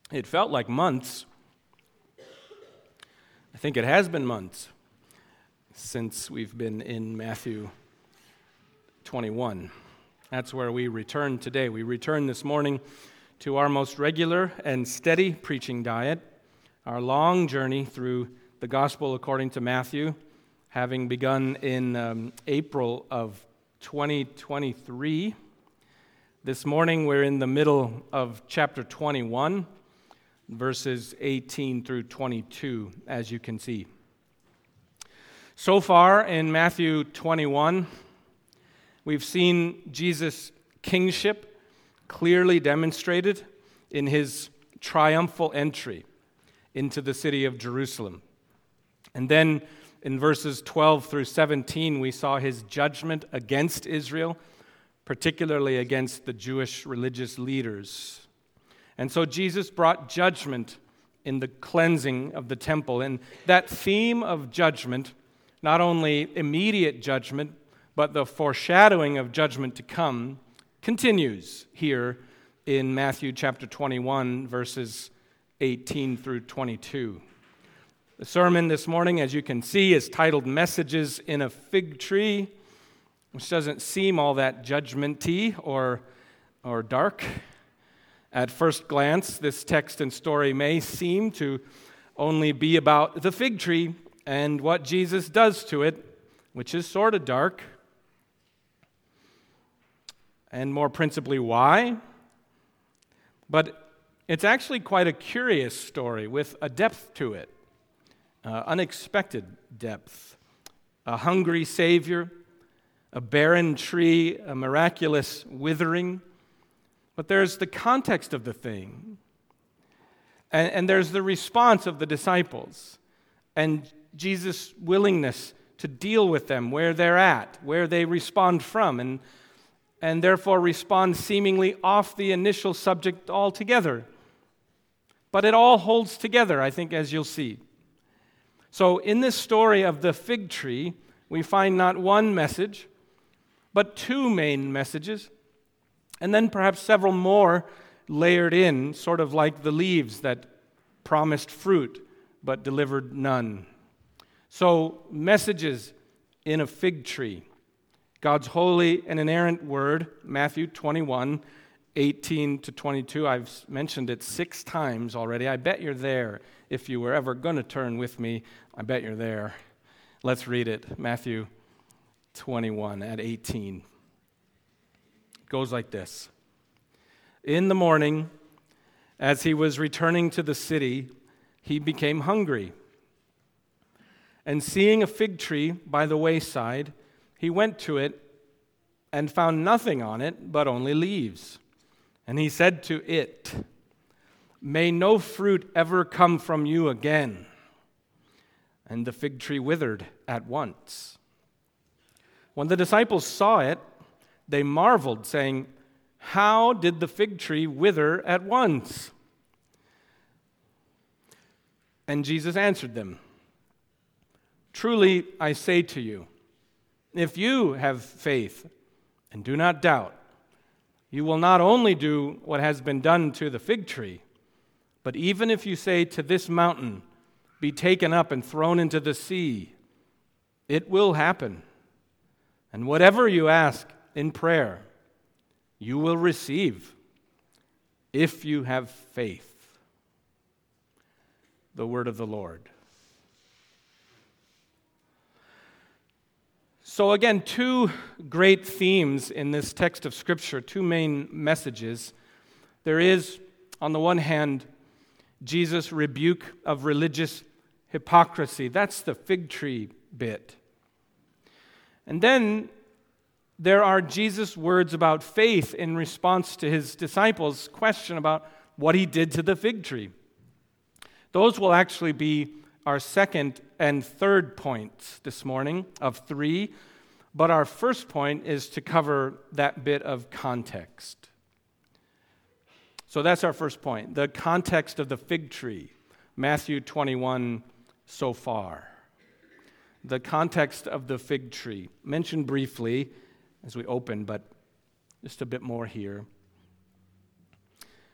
It felt like months. I think it has been months since we've been in Matthew 21. That's where we return today. We return this morning to our most regular and steady preaching diet, our long journey through the Gospel according to Matthew, having begun in April of 2023. This morning we're in the middle of chapter 21, verses 18 through 22, as you can see. So far in Matthew 21, we've seen Jesus' kingship clearly demonstrated in his triumphal entry into the city of Jerusalem. And then in verses 12 through 17, we saw his judgment against Israel, particularly against the Jewish religious leaders. And so Jesus brought judgment in the cleansing of the temple. And that theme of judgment, not only immediate judgment, but the foreshadowing of judgment to come, continues here in Matthew chapter 21, verses 18 through 22. The sermon this morning, as you can see, is titled Messages in a Fig Tree, which doesn't seem all that judgmenty or dark. At first glance, this text and story may seem to only be about the fig tree and what Jesus does to it, which is sort of dark. And more principally, why? But it's actually quite a curious story with a depth to it, unexpected depth. A hungry Savior, a barren tree, a miraculous withering. But there's the context of the thing, and there's the response of the disciples, and Jesus' willingness to deal with them where they're at, where they respond from, and therefore respond seemingly off the initial subject altogether. But it all holds together, I think, as you'll see. So in this story of the fig tree, we find not one message, but two main messages, and then perhaps several more layered in, sort of like the leaves that promised fruit but delivered none. So, messages in a fig tree. God's holy and inerrant word, Matthew 21, 18 to 22. I've mentioned it 6 times already. I bet you're there. If you were ever going to turn with me, I bet you're there. Let's read it. Matthew 21 at 18. Goes like this. In the morning, as he was returning to the city, he became hungry. And seeing a fig tree by the wayside, he went to it and found nothing on it but only leaves. And he said to it, "May no fruit ever come from you again." And the fig tree withered at once. When the disciples saw it, they marveled, saying, "How did the fig tree wither at once?" And Jesus answered them, "Truly I say to you, if you have faith and do not doubt, you will not only do what has been done to the fig tree, but even if you say to this mountain, 'Be taken up and thrown into the sea,' it will happen. And whatever you ask in prayer, you will receive if you have faith." The word of the Lord. So again, two great themes in this text of Scripture, two main messages. There is, on the one hand, Jesus' rebuke of religious hypocrisy. That's the fig tree bit. And then there are Jesus' words about faith in response to his disciples' question about what he did to the fig tree. Those will actually be our second and third points this morning of 3, but our first point is to cover that bit of context. So that's our first point, the context of the fig tree, Matthew 21 so far. The context of the fig tree, mentioned briefly as we open, but just a bit more here.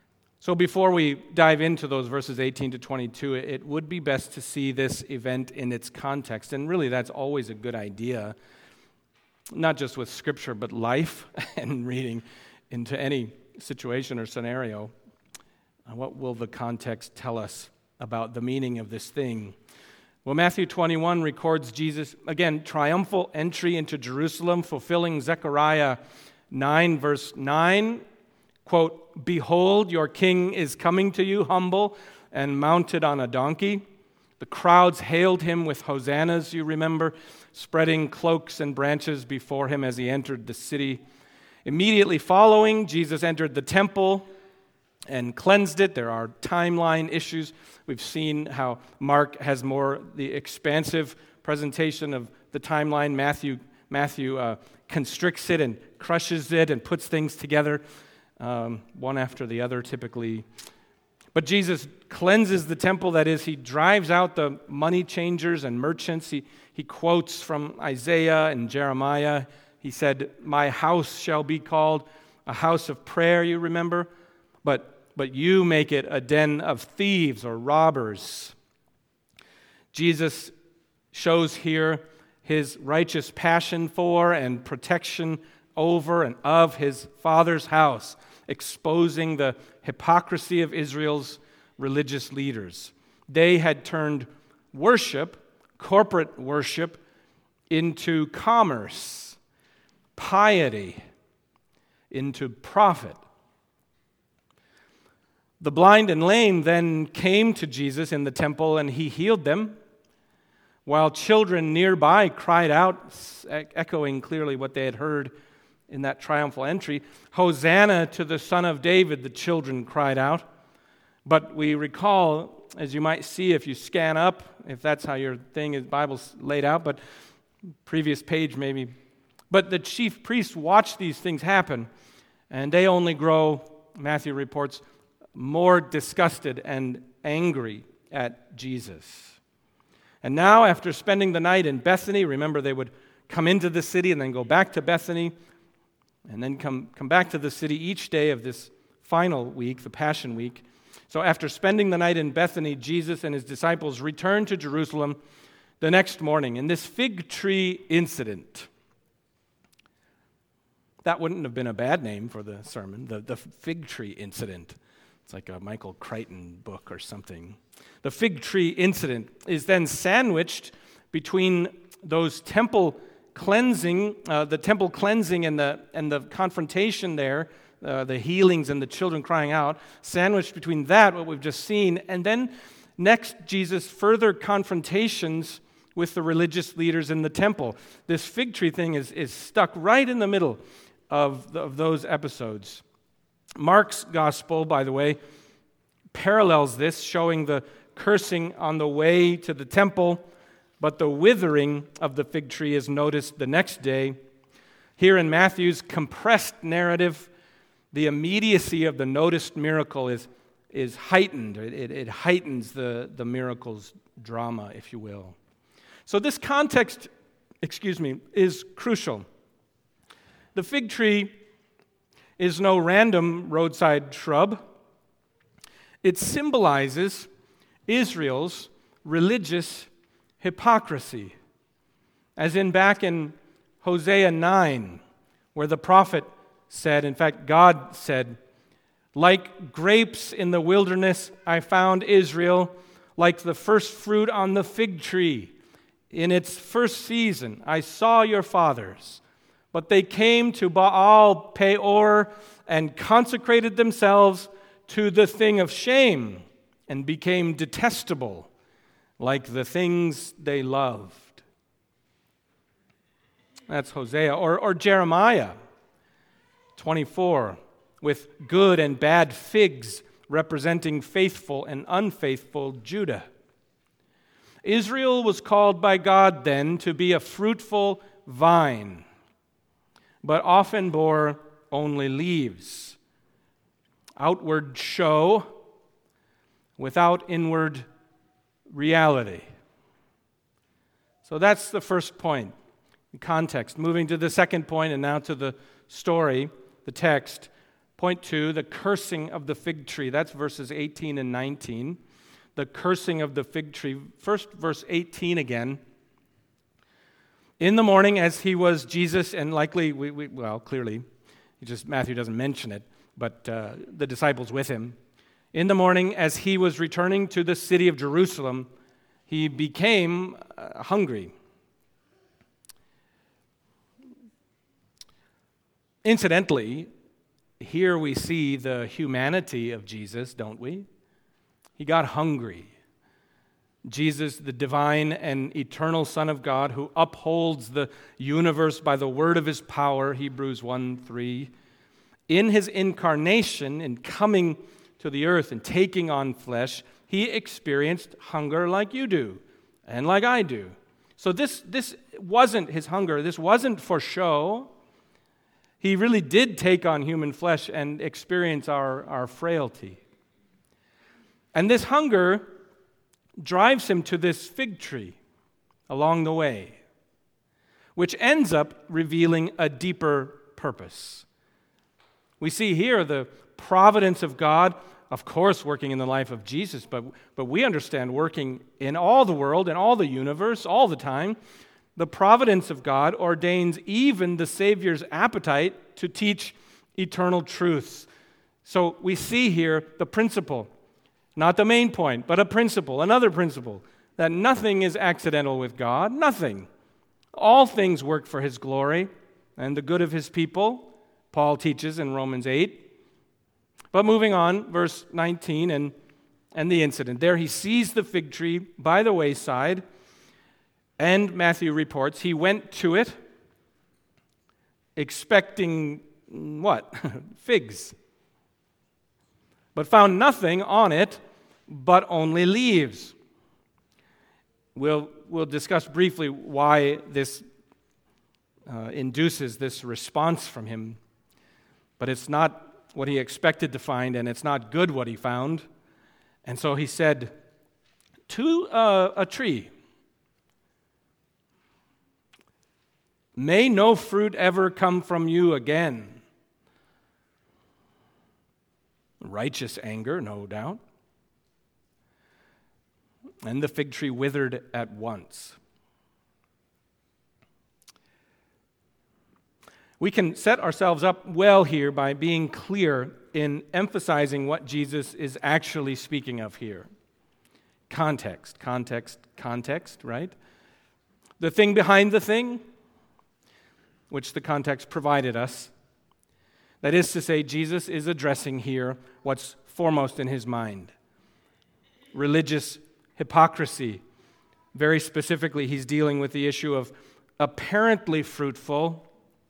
So before we dive into those verses 18 to 22, it would be best to see this event in its context. And really, that's always a good idea, not just with Scripture, but life and reading into any situation or scenario. What will the context tell us about the meaning of this thing? Well, Matthew 21 records Jesus, again, triumphal entry into Jerusalem, fulfilling Zechariah 9, verse 9. Quote, "Behold, your king is coming to you, humble and mounted on a donkey." The crowds hailed him with hosannas, you remember, spreading cloaks and branches before him as he entered the city. Immediately following, Jesus entered the temple and cleansed it. There are timeline issues. We've seen how Mark has more the expansive presentation of the timeline. Matthew constricts it and crushes it and puts things together, one after the other typically. But Jesus cleanses the temple. That is, he drives out the money changers and merchants. He quotes from Isaiah and Jeremiah. He said, "My house shall be called a house of prayer," you remember, but you make it a den of thieves or robbers. Jesus shows here his righteous passion for and protection over and of his Father's house, exposing the hypocrisy of Israel's religious leaders. They had turned worship, corporate worship, into commerce, piety into profit. The blind and lame then came to Jesus in the temple, and he healed them, while children nearby cried out, echoing clearly what they had heard in that triumphal entry. "Hosanna to the Son of David," the children cried out. But we recall, as you might see if you scan up, if that's how your Bible's laid out, but previous page maybe. But the chief priests watch these things happen, and they only grow, Matthew reports, more disgusted and angry at Jesus. And now, after spending the night in Bethany, remember they would come into the city and then go back to Bethany, and then come back to the city each day of this final week, the Passion Week. So after spending the night in Bethany, Jesus and his disciples returned to Jerusalem the next morning. In this fig tree incident, that wouldn't have been a bad name for the sermon, the fig tree incident. It's like a Michael Crichton book or something. The fig tree incident is then sandwiched between those temple cleansing, and the confrontation there, the healings and the children crying out, sandwiched between that, what we've just seen, and then next, Jesus' further confrontations with the religious leaders in the temple. This fig tree thing is stuck right in the middle of those episodes. Mark's gospel, by the way, parallels this, showing the cursing on the way to the temple, but the withering of the fig tree is noticed the next day. Here in Matthew's compressed narrative, the immediacy of the noticed miracle is heightened. It heightens the miracle's drama, if you will. So this context, is crucial. The fig tree is no random roadside shrub. It symbolizes Israel's religious hypocrisy, as in back in Hosea 9, where the prophet said, in fact, God said, "Like grapes in the wilderness, I found Israel, like the first fruit on the fig tree. In its first season, I saw your fathers. But they came to Baal Peor and consecrated themselves to the thing of shame and became detestable, like the things they loved." That's Hosea. Or Jeremiah 24, with good and bad figs representing faithful and unfaithful Judah. Israel was called by God then to be a fruitful vine, but often bore only leaves. Outward show without inward reality. So that's the first point, context. Moving to the second point and now to the story, the text. Point 2, the cursing of the fig tree. That's verses 18 and 19. The cursing of the fig tree. First, verse 18 again. In the morning, as he was, Jesus, and likely, clearly, Matthew doesn't mention it, but the disciples with him. In the morning, as he was returning to the city of Jerusalem, he became hungry. Incidentally, here we see the humanity of Jesus, don't we? He got hungry. Jesus, the divine and eternal Son of God, who upholds the universe by the word of his power, Hebrews 1:3, in his incarnation, in coming to the earth and taking on flesh, he experienced hunger like you do and like I do. So this wasn't his hunger. This wasn't for show. He really did take on human flesh and experience our frailty. And this hunger drives him to this fig tree along the way, which ends up revealing a deeper purpose. We see here the providence of God, of course, working in the life of Jesus, but we understand working in all the world, in all the universe, all the time. The providence of God ordains even the Savior's appetite to teach eternal truths. So we see here the principle, not the main point, but a principle, another principle, that nothing is accidental with God, nothing. All things work for his glory and the good of his people, Paul teaches in Romans 8. But moving on, verse 19 and the incident. There he sees the fig tree by the wayside, and Matthew reports he went to it expecting what? Figs. But found nothing on it but only leaves. We'll discuss briefly why this induces this response from him. But it's not what he expected to find, and it's not good what he found. And so he said to a tree, "May no fruit ever come from you again." Righteous anger, no doubt. And the fig tree withered at once. We can set ourselves up well here by being clear in emphasizing what Jesus is actually speaking of here. Context, right? The thing behind the thing, which the context provided us. That is to say, Jesus is addressing here what's foremost in his mind. Religious hypocrisy. Very specifically, he's dealing with the issue of apparently fruitful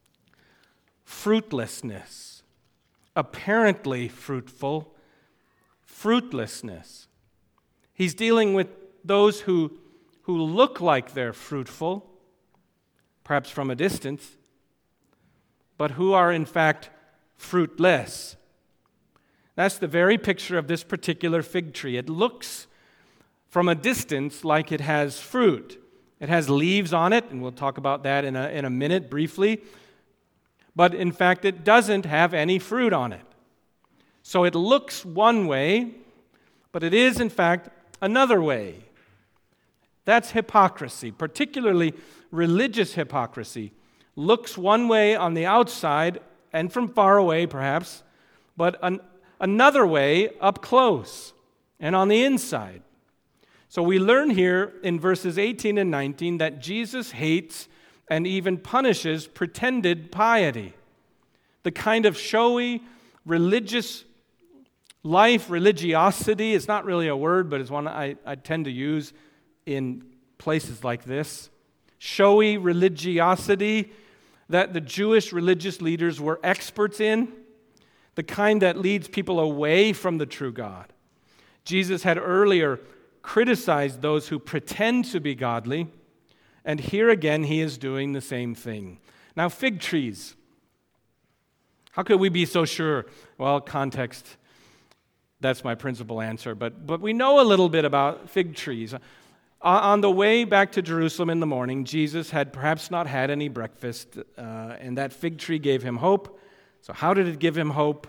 fruitlessness. Apparently fruitful fruitlessness. He's dealing with those who look like they're fruitful, perhaps from a distance, but who are in fact fruitless. That's the very picture of this particular fig tree. It looks from a distance like it has fruit. It has leaves on it, and we'll talk about that in a minute briefly. But in fact, it doesn't have any fruit on it. So it looks one way, but it is in fact another way. That's hypocrisy, particularly religious hypocrisy. Looks one way on the outside and from far away perhaps, but another way up close and on the inside. So we learn here in verses 18 and 19 that Jesus hates and even punishes pretended piety. The kind of showy religious life, religiosity, it's not really a word, but it's one I tend to use in places like this. Showy religiosity that the Jewish religious leaders were experts in, the kind that leads people away from the true God. Jesus had earlier criticized those who pretend to be godly, and here again he is doing the same thing. Now, fig trees. How could we be so sure? Well, context, that's my principal answer, but we know a little bit about fig trees. On the way back to Jerusalem in the morning, Jesus had perhaps not had any breakfast, and that fig tree gave him hope. So how did it give him hope?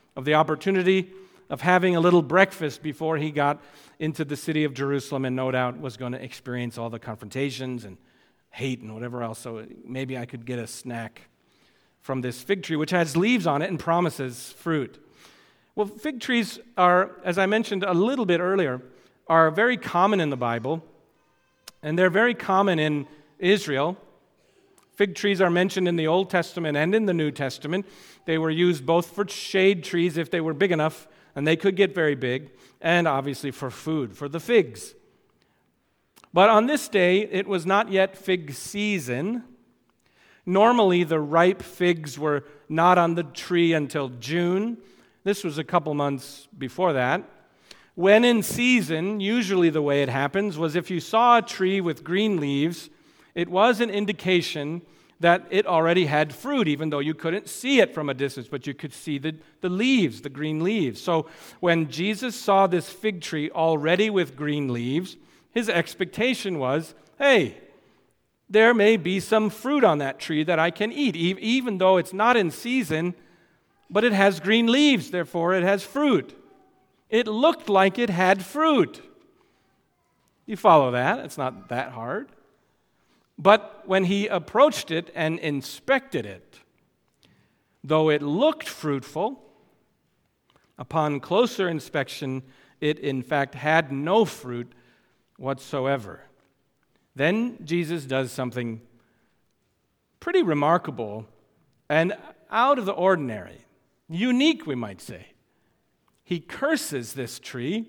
of the opportunity of having a little breakfast before he got into the city of Jerusalem and no doubt was going to experience all the confrontations and hate and whatever else. So maybe I could get a snack from this fig tree, which has leaves on it and promises fruit. Well, fig trees are, as I mentioned a little bit earlier, are very common in the Bible, and they're very common in Israel. Fig trees are mentioned in the Old Testament and in the New Testament. They were used both for shade trees if they were big enough, and they could get very big, and obviously for food, for the figs. But on this day, it was not yet fig season. Normally, the ripe figs were not on the tree until June. This was a couple months before that. When in season, usually the way it happens was if you saw a tree with green leaves, it was an indication that it already had fruit, even though you couldn't see it from a distance, but you could see the leaves, the green leaves. So when Jesus saw this fig tree already with green leaves, his expectation was, hey, there may be some fruit on that tree that I can eat, even though it's not in season, but it has green leaves, therefore it has fruit. It looked like it had fruit. You follow that? It's not that hard. But when he approached it and inspected it, though it looked fruitful, upon closer inspection, it in fact had no fruit whatsoever. Then Jesus does something pretty remarkable and out of the ordinary, unique, we might say. He curses this tree,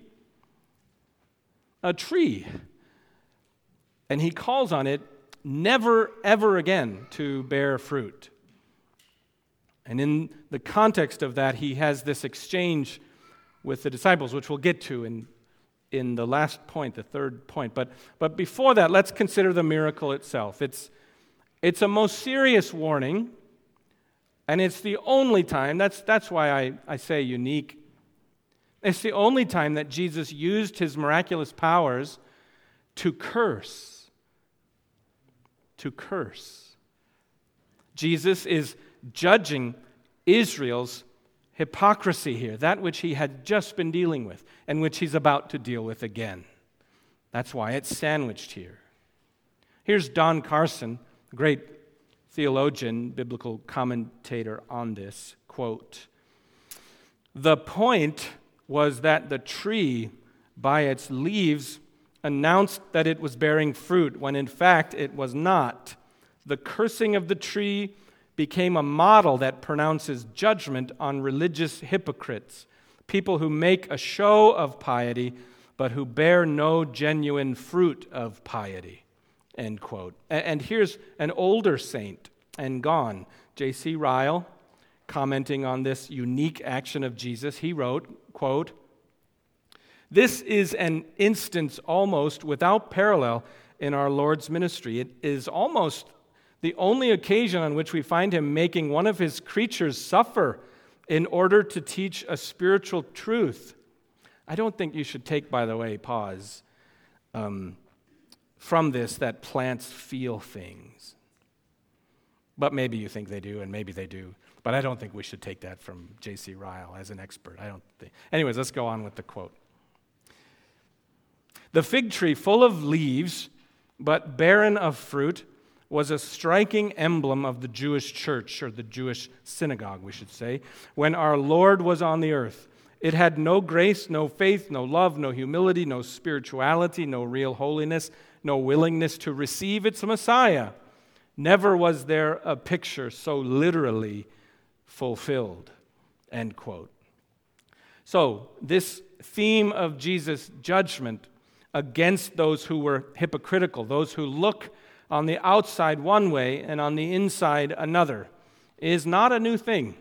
a tree, and he calls on it never, ever again to bear fruit. And in the context of that, he has this exchange with the disciples, which we'll get to in the last point, the third point. But before that, let's consider the miracle itself. It's a most serious warning, and it's the only time, that's why I say unique. It's the only time that Jesus used his miraculous powers to curse. To curse. Jesus is judging Israel's hypocrisy here, that which he had just been dealing with and which he's about to deal with again. That's why it's sandwiched here. Here's Don Carson, a great theologian, biblical commentator on this, quote, "The point was that the tree, by its leaves, announced that it was bearing fruit, when in fact it was not. The cursing of the tree became a model that pronounces judgment on religious hypocrites, people who make a show of piety, but who bear no genuine fruit of piety." End quote. And here's an older saint and gone, J.C. Ryle, commenting on this unique action of Jesus. He wrote, quote, "This is an instance almost without parallel in our Lord's ministry. It is almost the only occasion on which we find him making one of his creatures suffer in order to teach a spiritual truth." I don't think you should take, by the way, pause, from this that plants feel things. But maybe you think they do, and maybe they do. But I don't think we should take that from J.C. Ryle as an expert. I don't think. Anyways, let's go on with the quote. "The fig tree, full of leaves, but barren of fruit, was a striking emblem of the Jewish church, or the Jewish synagogue, we should say, when our Lord was on the earth. It had no grace, no faith, no love, no humility, no spirituality, no real holiness, no willingness to receive its Messiah. Never was there a picture so literally fulfilled." End quote. So, this theme of Jesus' judgment against those who were hypocritical, those who look on the outside one way and on the inside another, is not a new thing.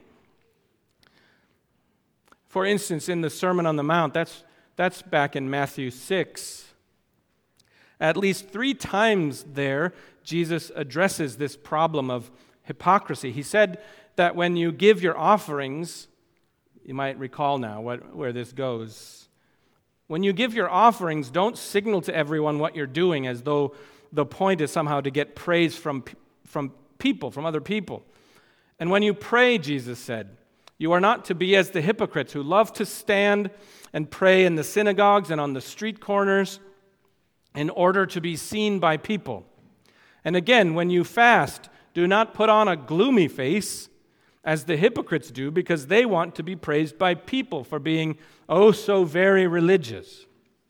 For instance, in the Sermon on the Mount, that's back in Matthew 6. At least 3 times there, Jesus addresses this problem of hypocrisy. He said that when you give your offerings, you might recall now where this goes. When you give your offerings, don't signal to everyone what you're doing as though the point is somehow to get praise from people, from other people. And when you pray, Jesus said, You are not to be as the hypocrites who love to stand and pray in the synagogues and on the street corners in order to be seen by people. And again, when you fast, do not put on a gloomy face as the hypocrites do, because they want to be praised by people for being oh so very religious.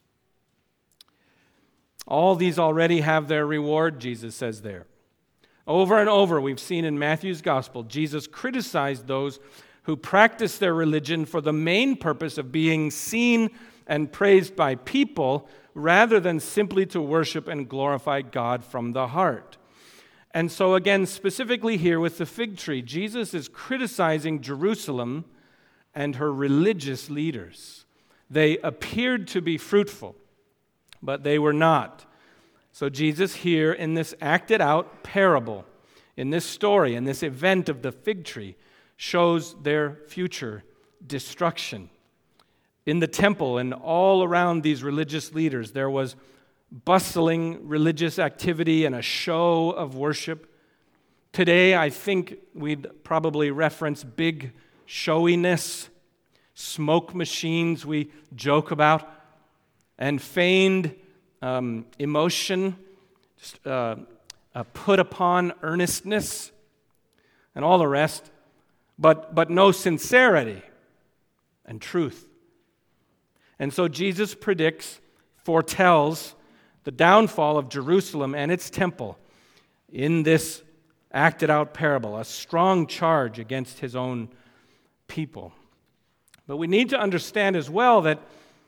All these already have their reward, Jesus says there. Over and over, we've seen in Matthew's gospel, Jesus criticized those who practice their religion for the main purpose of being seen and praised by people rather than simply to worship and glorify God from the heart. And so again, specifically here with the fig tree, Jesus is criticizing Jerusalem and her religious leaders. They appeared to be fruitful, but they were not. So Jesus here in this acted out parable, in this story, in this event of the fig tree, shows their future destruction. In the temple and all around these religious leaders, there was bustling religious activity and a show of worship. Today, I think we'd probably reference big showiness, smoke machines we joke about, and feigned emotion, put upon earnestness, and all the rest, but no sincerity and truth. And so Jesus foretells the downfall of Jerusalem and its temple in this acted out parable, a strong charge against his own people. But we need to understand as well that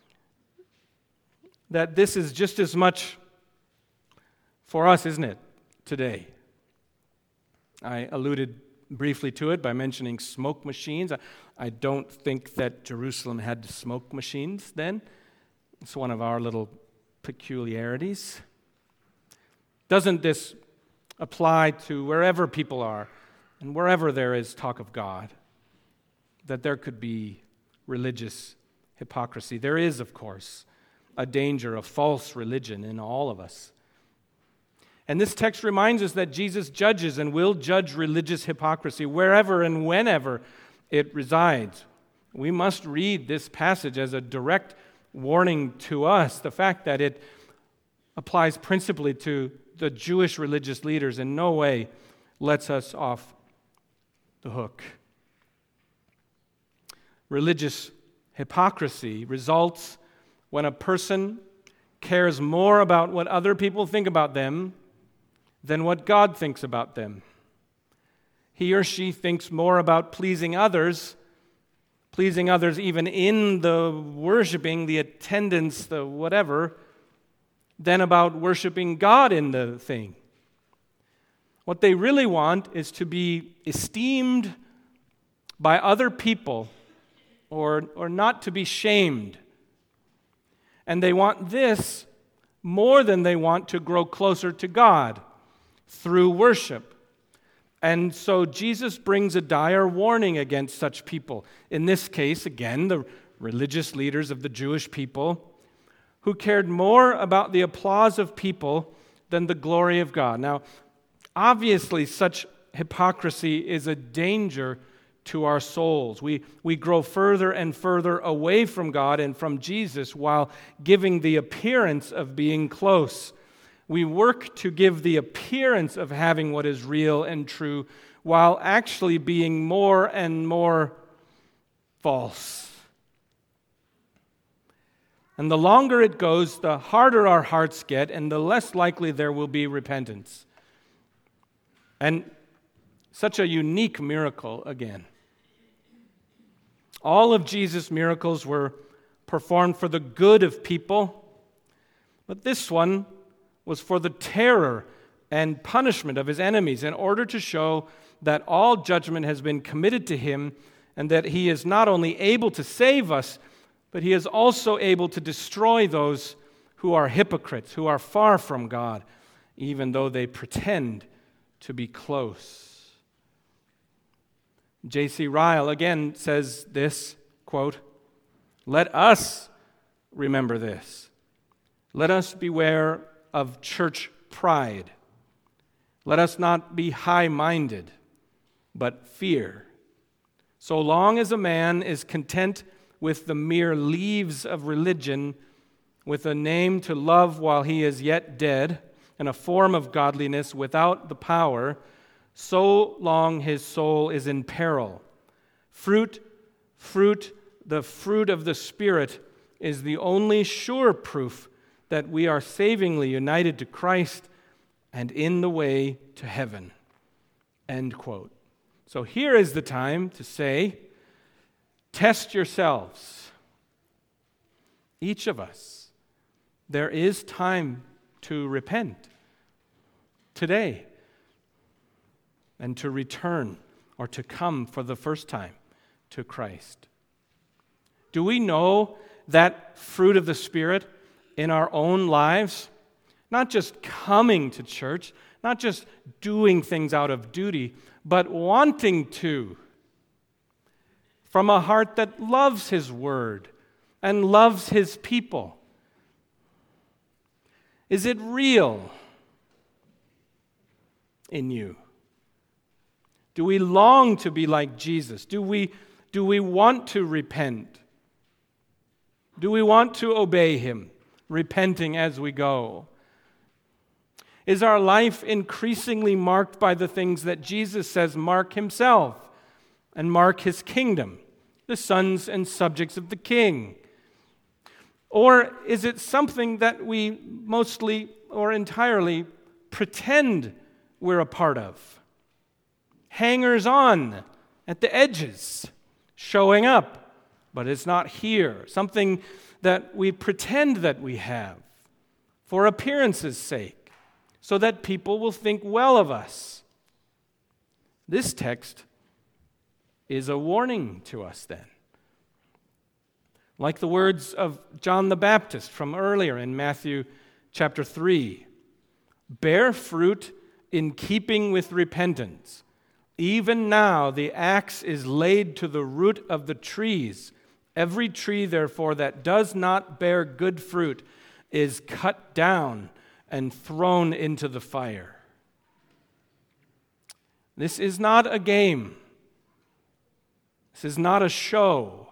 this is just as much for us, isn't it, today? I alluded briefly to it by mentioning smoke machines. I don't think that Jerusalem had smoke machines then. It's one of our little peculiarities. Doesn't this apply to wherever people are and wherever there is talk of God, that there could be religious hypocrisy? There is, of course, a danger of false religion in all of us. And this text reminds us that Jesus judges and will judge religious hypocrisy wherever and whenever it resides. We must read this passage as a direct warning to us. The fact that it applies principally to the Jewish religious leaders in no way lets us off the hook. Religious hypocrisy results when a person cares more about what other people think about them than what God thinks about them. He or she thinks more about pleasing others even in the worshiping, the attendance, the whatever, than about worshiping God in the thing. What they really want is to be esteemed by other people or not to be shamed. And they want this more than they want to grow closer to God through worship. And so Jesus brings a dire warning against such people. In this case, again, the religious leaders of the Jewish people who cared more about the applause of people than the glory of God. Now, obviously, such hypocrisy is a danger to our souls. We grow further and further away from God and from Jesus while giving the appearance of being close. We work to give the appearance of having what is real and true while actually being more and more false. And the longer it goes, the harder our hearts get and the less likely there will be repentance. And such a unique miracle again. All of Jesus' miracles were performed for the good of people, but this one was for the terror and punishment of his enemies in order to show that all judgment has been committed to him and that he is not only able to save us, but he is also able to destroy those who are hypocrites, who are far from God, even though they pretend to be close. J.C. Ryle again says this, quote, "Let us remember this. Let us beware of church pride. Let us not be high-minded, but fear So long as a man is content with the mere leaves of religion, with a name to love while he is yet dead, and a form of godliness without the power, so long his soul is in peril. The fruit of the Spirit is the only sure proof that we are savingly united to Christ and in the way to heaven. End quote. So here is the time to say, test yourselves. Each of us. There is time to repent today and to return or to come for the first time to Christ. Do we know that fruit of the Spirit in our own lives? Not just coming to church, not just doing things out of duty, but wanting to, from a heart that loves His Word and loves His people. Is it real in you? Do we long to be like Jesus? Do we want to repent? Do we want to obey Him, repenting as we go? Is our life increasingly marked by the things that Jesus says mark Himself and mark His kingdom, the sons and subjects of the King? Or is it something that we mostly or entirely pretend we're a part of? Hangers-on at the edges, showing up, but it's not here. Something that we pretend that we have for appearance's sake, so that people will think well of us. This text is a warning to us then. Like the words of John the Baptist from earlier in Matthew chapter 3. Bear fruit in keeping with repentance. Even now the axe is laid to the root of the trees. Every tree, therefore, that does not bear good fruit is cut down and thrown into the fire. This is not a game. This is not a show.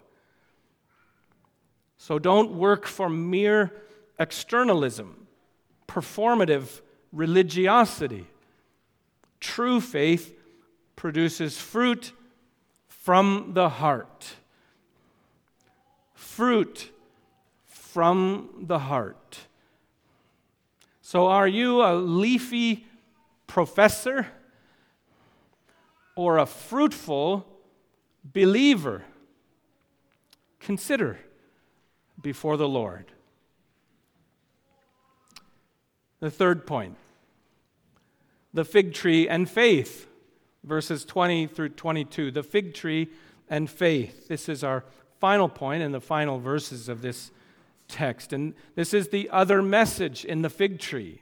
So don't work for mere externalism, performative religiosity. True faith produces fruit from the heart. Fruit from the heart. So are you a leafy professor or a fruitful believer? Consider before the Lord. The third point, the fig tree and faith, verses 20 through 22. The fig tree and faith. This is our final point in the final verses of this text. And this is the other message in the fig tree.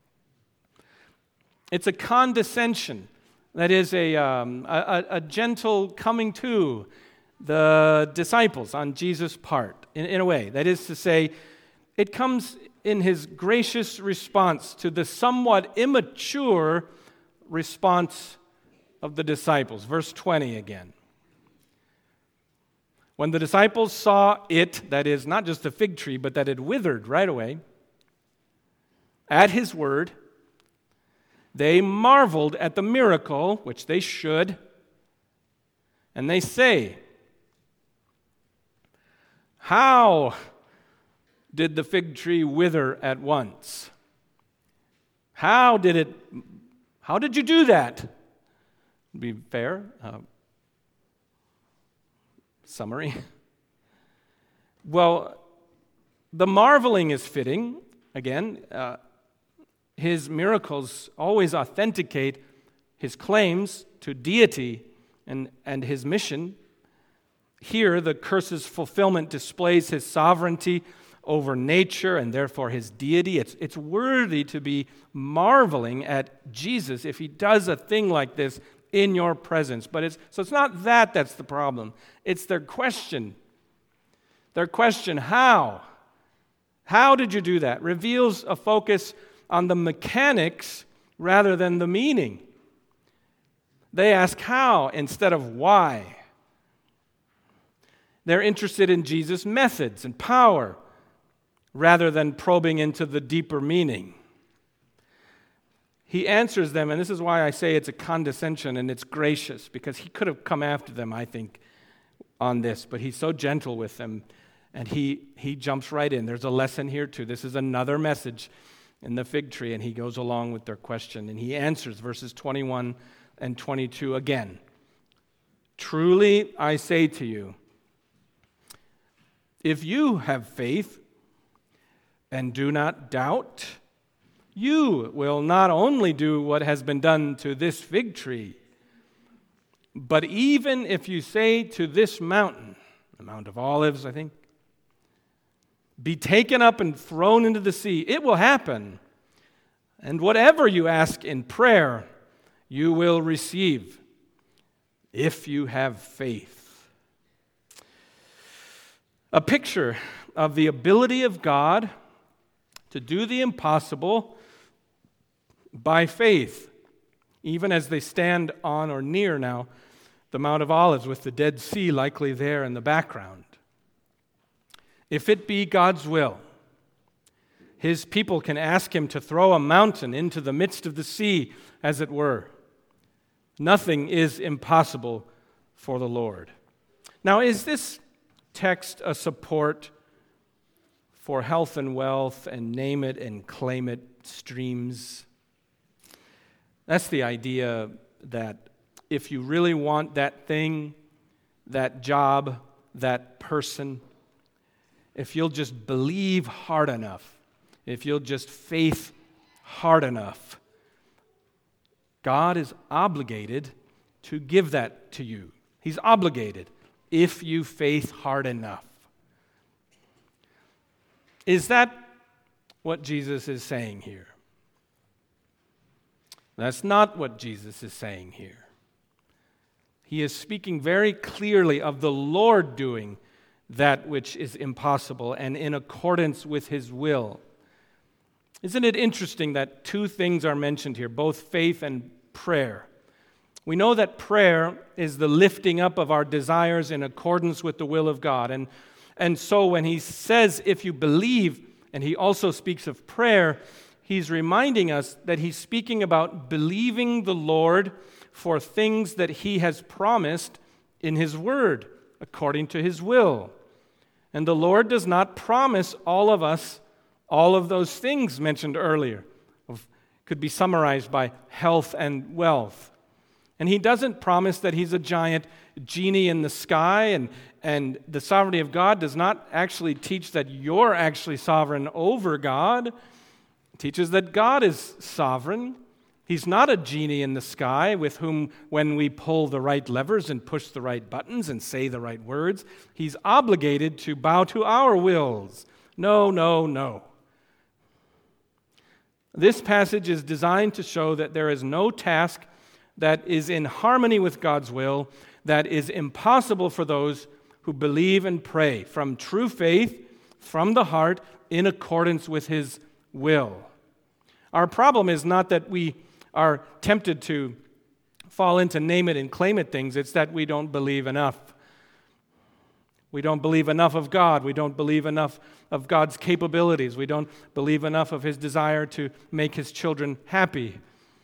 It's a condescension, that is a gentle coming to the disciples on Jesus' part, in a way. That is to say, it comes in His gracious response to the somewhat immature response of the disciples. Verse 20 again. When the disciples saw it, that is, not just the fig tree, but that it withered right away, at His word, they marveled at the miracle, which they should, and they say, "How did the fig tree wither at once? How did you do that?" Be fair. Summary. Well, the marveling is fitting. Again, His miracles always authenticate His claims to deity and His mission. Here, the curse's fulfillment displays His sovereignty over nature and therefore His deity. It's worthy to be marveling at Jesus if He does a thing like this in your presence. But it's not that's the problem. It's their question. Their question, how? How did you do that? Reveals a focus on the mechanics rather than the meaning. They ask how instead of why. They're interested in Jesus' methods and power rather than probing into the deeper meaning. He answers them, and this is why I say it's a condescension and it's gracious, because he could have come after them, I think, on this, but he's so gentle with them, and he jumps right in. There's a lesson here too. This is another message in the fig tree, and he goes along with their question, and he answers verses 21 and 22 again. Truly I say to you, if you have faith and do not doubt, you will not only do what has been done to this fig tree, but even if you say to this mountain, the Mount of Olives, I think, be taken up and thrown into the sea, it will happen. And whatever you ask in prayer, you will receive, if you have faith. A picture of the ability of God to do the impossible by faith, even as they stand on or near now the Mount of Olives with the Dead Sea likely there in the background. If it be God's will, his people can ask him to throw a mountain into the midst of the sea, as it were. Nothing is impossible for the Lord. Now, is this text a support for health and wealth and name it and claim it streams? That's the idea that if you really want that thing, that job, that person, if you'll just believe hard enough, if you'll just faith hard enough, God is obligated to give that to you. He's obligated if you faith hard enough. Is that what Jesus is saying here? That's not what Jesus is saying here. He is speaking very clearly of the Lord doing that which is impossible and in accordance with his will. Isn't it interesting that two things are mentioned here, both faith and prayer? We know that prayer is the lifting up of our desires in accordance with the will of God. And so when he says, if you believe, and he also speaks of prayer, he's reminding us that he's speaking about believing the Lord for things that he has promised in his word, according to his will. And the Lord does not promise all of us all of those things mentioned earlier. Could be summarized by health and wealth. And he doesn't promise that he's a giant genie in the sky, and the sovereignty of God does not actually teach that you're actually sovereign over God. It teaches that God is sovereign. He's not a genie in the sky with whom, when we pull the right levers and push the right buttons and say the right words, he's obligated to bow to our wills. No, no, no. This passage is designed to show that there is no task that is in harmony with God's will, that is impossible for those who believe and pray from true faith, from the heart, in accordance with his will. Our problem is not that we are tempted to fall into name it and claim it things. It's that we don't believe enough. We don't believe enough of God. We don't believe enough of God's capabilities. We don't believe enough of his desire to make his children happy.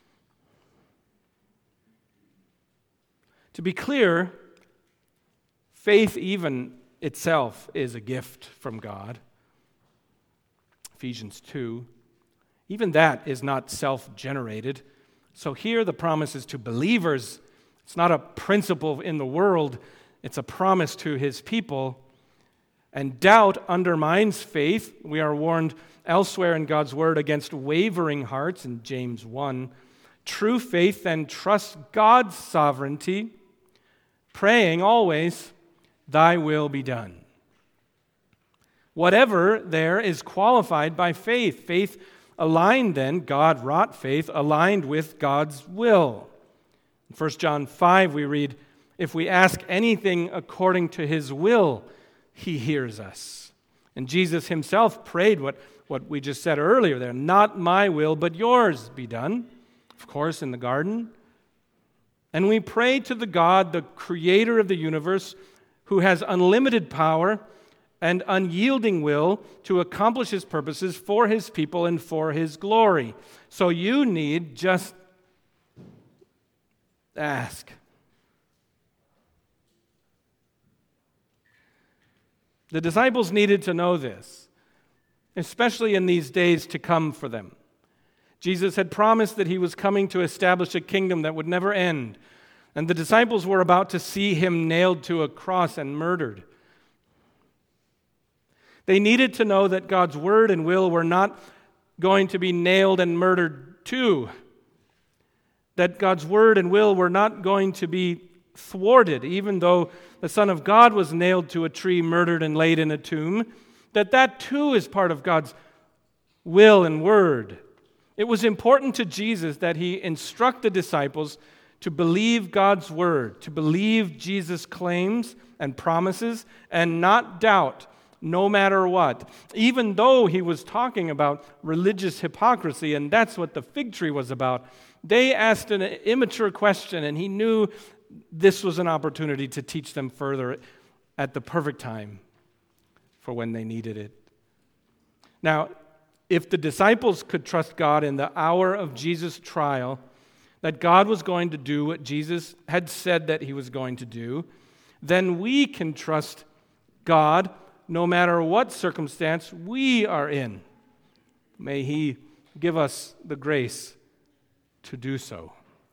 To be clear, faith even itself is a gift from God. Ephesians 2. Even that is not self-generated. So here the promise is to believers. It's not a principle in the world. It's a promise to his people. And doubt undermines faith. We are warned elsewhere in God's word against wavering hearts in James 1. True faith then trusts God's sovereignty, praying always, thy will be done. Whatever there is qualified by faith. Faith aligned then, God-wrought faith, aligned with God's will. In 1 John 5 we read, if we ask anything according to his will, he hears us. And Jesus himself prayed what we just said earlier there, not my will, but yours be done, of course, in the garden. And we pray to the God, the creator of the universe, who has unlimited power and unyielding will to accomplish his purposes for his people and for his glory. So you need just ask. The disciples needed to know this, especially in these days to come for them. Jesus had promised that he was coming to establish a kingdom that would never end, and the disciples were about to see him nailed to a cross and murdered. They needed to know that God's word and will were not going to be nailed and murdered too. That God's word and will were not going to be thwarted, even though the Son of God was nailed to a tree, murdered, and laid in a tomb. That too is part of God's will and word. It was important to Jesus that he instruct the disciples to believe God's word, to believe Jesus' claims and promises, and not doubt no matter what. Even though he was talking about religious hypocrisy, and that's what the fig tree was about, they asked an immature question, and he knew this was an opportunity to teach them further at the perfect time for when they needed it. Now, if the disciples could trust God in the hour of Jesus' trial, that God was going to do what Jesus had said that he was going to do, then we can trust God no matter what circumstance we are in. May he give us the grace to do so.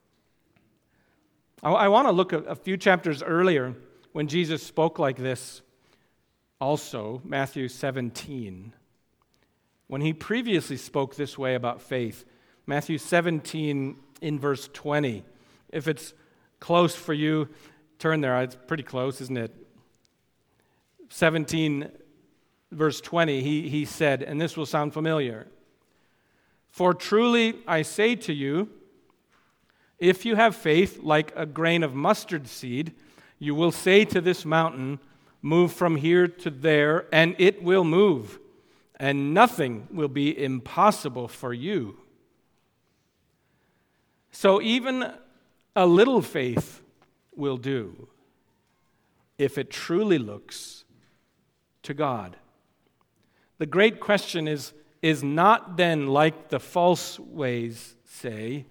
I want to look a few chapters earlier when Jesus spoke like this, also, Matthew 17. When he previously spoke this way about faith, Matthew 17 in verse 20. If it's close for you, turn there. It's pretty close, isn't it? 17, verse 20, he said, and this will sound familiar, "For truly I say to you, if you have faith like a grain of mustard seed, you will say to this mountain, 'Move from here to there,' and it will move, and nothing will be impossible for you." So even a little faith will do if it truly looks to God. The great question is not then, like the false ways say,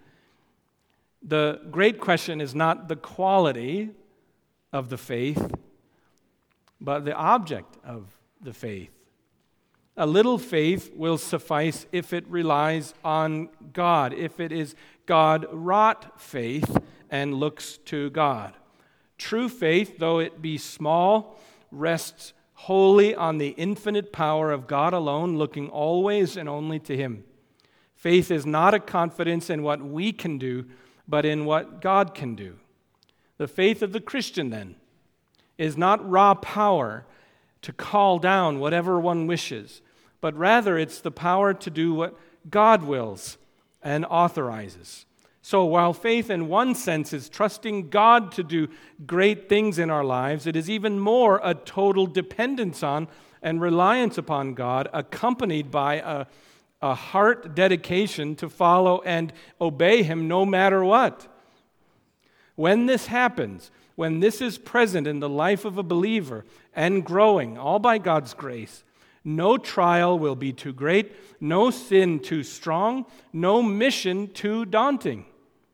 the great question is not the quality of the faith, but the object of the faith. A little faith will suffice if it relies on God, if it is God-wrought faith and looks to God. True faith, though it be small, rests wholly on the infinite power of God alone, looking always and only to him. Faith is not a confidence in what we can do, but in what God can do. The faith of the Christian, then, is not raw power to call down whatever one wishes, but rather it's the power to do what God wills and authorizes. So while faith in one sense is trusting God to do great things in our lives, it is even more a total dependence on and reliance upon God, accompanied by a heart dedication to follow and obey him no matter what. When this happens, when this is present in the life of a believer and growing, all by God's grace, no trial will be too great, no sin too strong, no mission too daunting.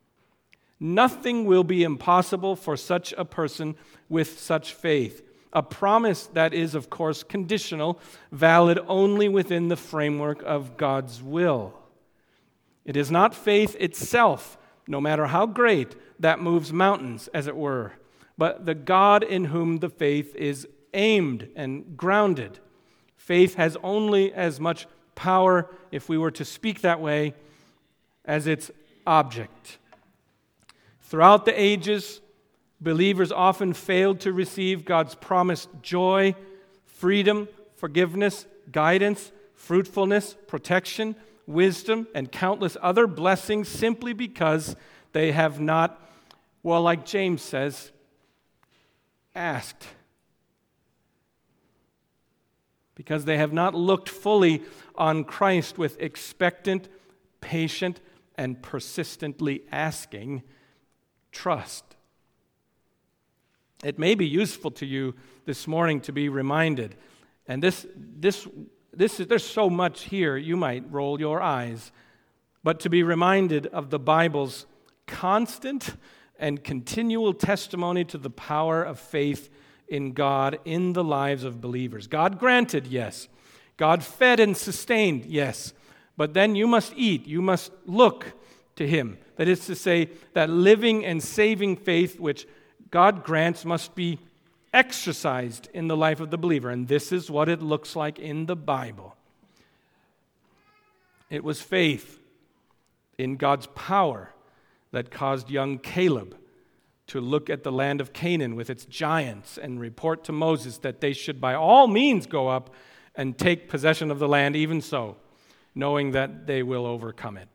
Nothing will be impossible for such a person with such faith. A promise that is, of course, conditional, valid only within the framework of God's will. It is not faith itself, no matter how great, that moves mountains, as it were, but the God in whom the faith is aimed and grounded. Faith has only as much power, if we were to speak that way, as its object. Throughout the ages, believers often failed to receive God's promised joy, freedom, forgiveness, guidance, fruitfulness, protection, wisdom, and countless other blessings simply because they have not, well, like James says, asked. Because they have not looked fully on Christ with expectant, patient, and persistently asking trust. It may be useful to you this morning to be reminded, and there's so much here you might roll your eyes, but to be reminded of the Bible's constant and continual testimony to the power of faith in God in the lives of believers. God granted, yes. God fed and sustained, yes. But then you must eat, you must look to Him. That is to say, that living and saving faith which God grants must be exercised in the life of the believer. And this is what it looks like in the Bible. It was faith in God's power that caused young Caleb to look at the land of Canaan with its giants and report to Moses that they should by all means go up and take possession of the land, even so, knowing that they will overcome it.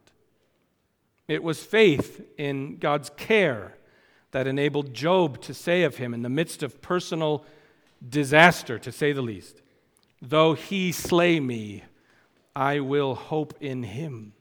It was faith in God's care that enabled Job to say of him in the midst of personal disaster, to say the least, "Though he slay me, I will hope in him."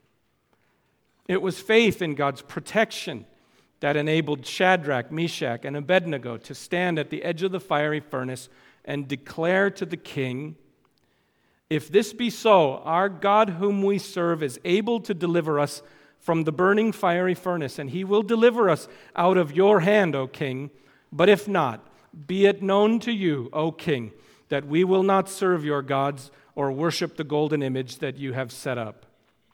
It was faith in God's protection that enabled Shadrach, Meshach, and Abednego to stand at the edge of the fiery furnace and declare to the king, "If this be so, our God whom we serve is able to deliver us from the burning fiery furnace, and He will deliver us out of your hand, O king. But if not, be it known to you, O king, that we will not serve your gods or worship the golden image that you have set up."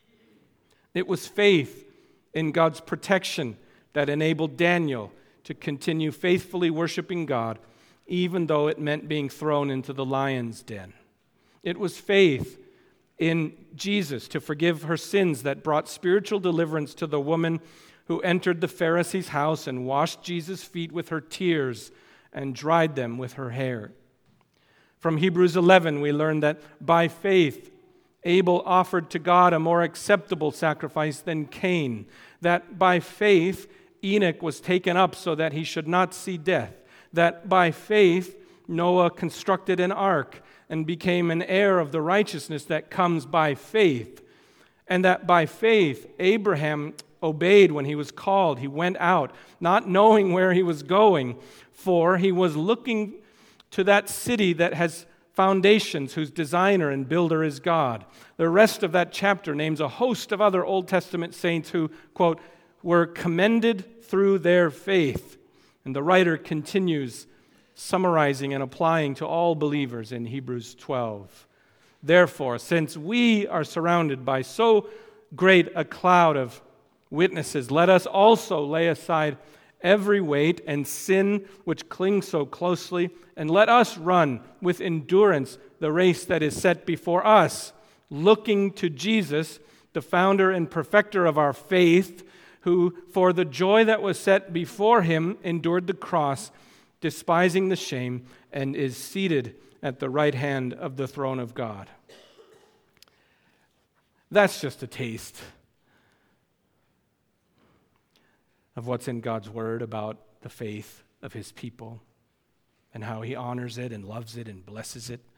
It was faith in God's protection that enabled Daniel to continue faithfully worshiping God, even though it meant being thrown into the lion's den. It was faith in Jesus to forgive her sins that brought spiritual deliverance to the woman who entered the Pharisee's house and washed Jesus' feet with her tears and dried them with her hair. From Hebrews 11, we learn that by faith, Abel offered to God a more acceptable sacrifice than Cain, that by faith, Enoch was taken up so that he should not see death, that by faith, Noah constructed an ark and became an heir of the righteousness that comes by faith, and that by faith, Abraham obeyed when he was called. He went out, not knowing where he was going, for he was looking to that city that has foundations, whose designer and builder is God. The rest of that chapter names a host of other Old Testament saints who, quote, were commended through their faith. And the writer continues, summarizing and applying to all believers in Hebrews 12. Therefore, since we are surrounded by so great a cloud of witnesses, let us also lay aside every weight and sin which clings so closely, and let us run with endurance the race that is set before us, looking to Jesus, the founder and perfecter of our faith, who, for the joy that was set before him, endured the cross, despising the shame, and is seated at the right hand of the throne of God. That's just a taste of what's in God's Word about the faith of His people and how He honors it and loves it and blesses it.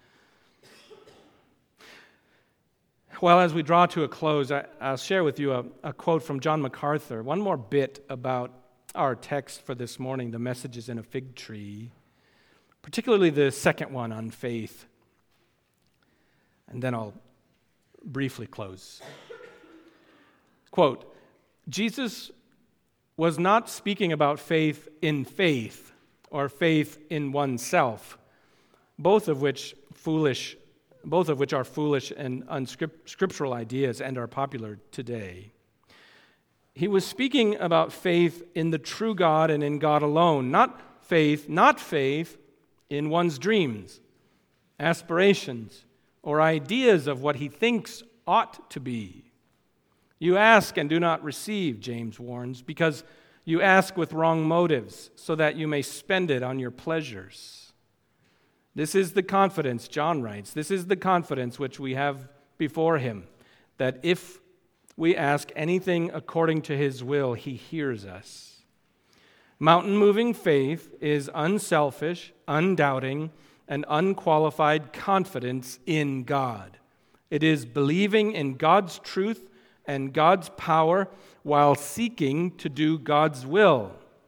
Well, as we draw to a close, I'll share with you a quote from John MacArthur, one more bit about our text for this morning, the messages in a fig tree, particularly the second one on faith. And then I'll briefly close. Quote, "Jesus was not speaking about faith or faith in oneself, both of which are foolish and unscriptural ideas and are popular today. He was speaking about faith in the true God and in God alone, not faith in one's dreams, aspirations, or ideas of what he thinks ought to be. You ask and do not receive," James warns, "because you ask with wrong motives, so that you may spend it on your pleasures." This is the confidence, John writes, this is the confidence which we have before Him, that if we ask anything according to His will, He hears us. Mountain-moving faith is unselfish, undoubting, and unqualified confidence in God. It is believing in God's truth and God's power while seeking to do God's will.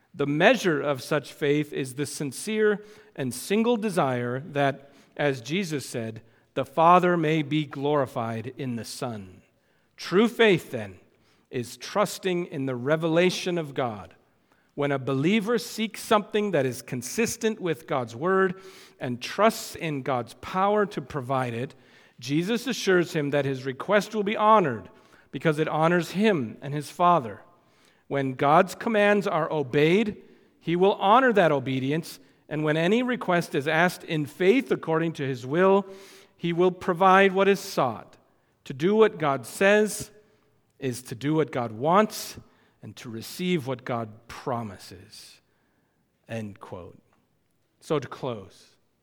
The measure of such faith is the sincere and single desire that, as Jesus said, the Father may be glorified in the Son. True faith, then, is trusting in the revelation of God. When a believer seeks something that is consistent with God's word and trusts in God's power to provide it, Jesus assures him that his request will be honored because it honors him and his Father. When God's commands are obeyed, he will honor that obedience, and when any request is asked in faith according to his will, he will provide what is sought. To do what God says is to do what God wants and to receive what God promises. End quote. So to close,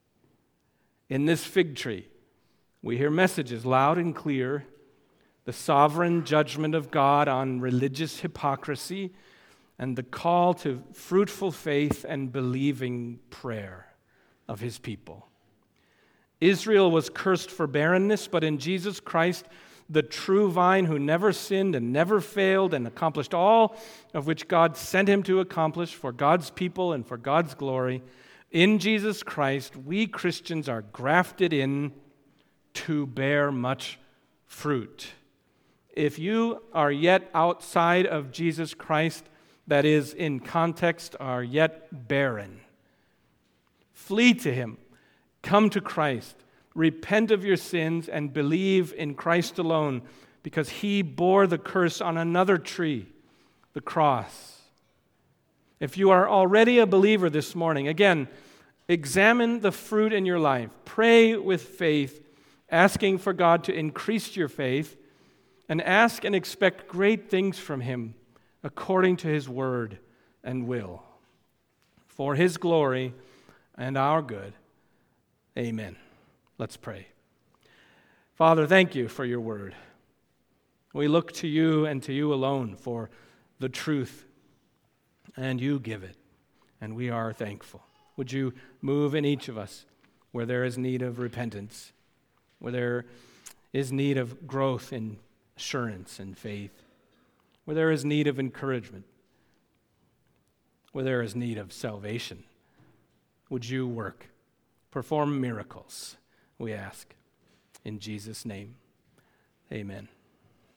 in this fig tree, we hear messages loud and clear: the sovereign judgment of God on religious hypocrisy, and the call to fruitful faith and believing prayer of his people. Israel was cursed for barrenness, but in Jesus Christ, the true vine who never sinned and never failed and accomplished all of which God sent him to accomplish for God's people and for God's glory, in Jesus Christ, we Christians are grafted in to bear much fruit. If you are yet outside of Jesus Christ, that is, in context, are yet barren, flee to him. Come to Christ. Repent of your sins and believe in Christ alone, because he bore the curse on another tree, the cross. If you are already a believer this morning, again, examine the fruit in your life. Pray with faith, asking for God to increase your faith, and ask and expect great things from him according to his word and will. For his glory and our good. Amen. Let's pray. Father, thank you for your word. We look to you and to you alone for the truth, and you give it, and we are thankful. Would you move in each of us where there is need of repentance, where there is need of growth in assurance and faith, where there is need of encouragement, where there is need of salvation. Would you work, perform miracles, we ask. In Jesus' name, amen.